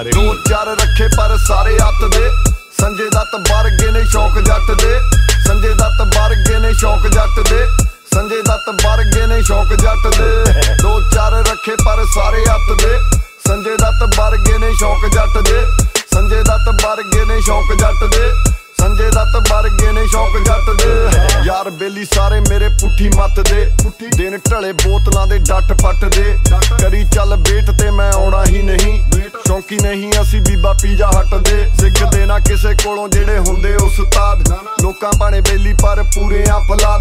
ਦੋ ਚਾਰ ਰੱਖੇ ਪਰ ਸਾਰੇ ਹੱਥ ਦੇ ਸੰਜੇ ਦੱਤ ਵਰਗੇ ਨੇ ਸ਼ੌਕ ਜੱਟ ਦੇ ਸੰਜੇ ਦੱਤ ਵਰਗੇ ਨੇ ਸ਼ੌਕ ਜੱਟ ਦੇ ਸੰਜੇ ਦੱਤ ਵਰਗੇ ਨੇ ਸ਼ੌਕ ਜੱਟ ਦੇ ਦੋ ਚਾਰ ਰੱਖੇ ਪਰ ਸਾਰੇ ਹੱਥ ਦੇ ਸੰਜੇ ਦੱਤ ਵਰਗੇ ਨੇ ਸ਼ੌਕ ਜੱਟ ਦੇ ਸੰਜੇ ਦੱਤ ਵਰਗੇ ਨੇ ਸ਼ੌਕ ਜੱਟ ਦੇ ਸੰਜੇ ਦੱਤ ਵਰਗੇ ਨੇ ਸ਼ੌਕ ਜੱਟ ਦੇ ਯਾਰ ਬੇਲੀ ਸਾਰੇ ਮੇਰੇ ਪੁੱਠੀ ਮੱਤ ਦੇ ਦਿਨ ਢਲੇ ਬੋਤਲਾਂ ਦੇ ਡੱਟ ਪੱਟ ਦੇ ਕਰੀ ਚੱਲ ਵੇਟ ਤੇ ਮੈਂ ਆਉਣਾ ਹੀ ਨਹੀਂ ਸ਼ੌਂਕੀ ਨਹੀਂ ਅਸੀਂ ਬੀਬਾ ਪੀਜ਼ਾ ਹੱਟ ਦੇ ਸਿੱਖਦੇ ਨਾ ਕਿਸੇ ਕੋਲੋਂ ਜਿਹੜੇ ਹੁੰਦੇ ਉਸਤਾਦ ਲੋਕਾਂ ਭਾਣੇ ਬੇਲੀ ਪਰ ਪੂਰੇ ਆ ਫਲਾਦ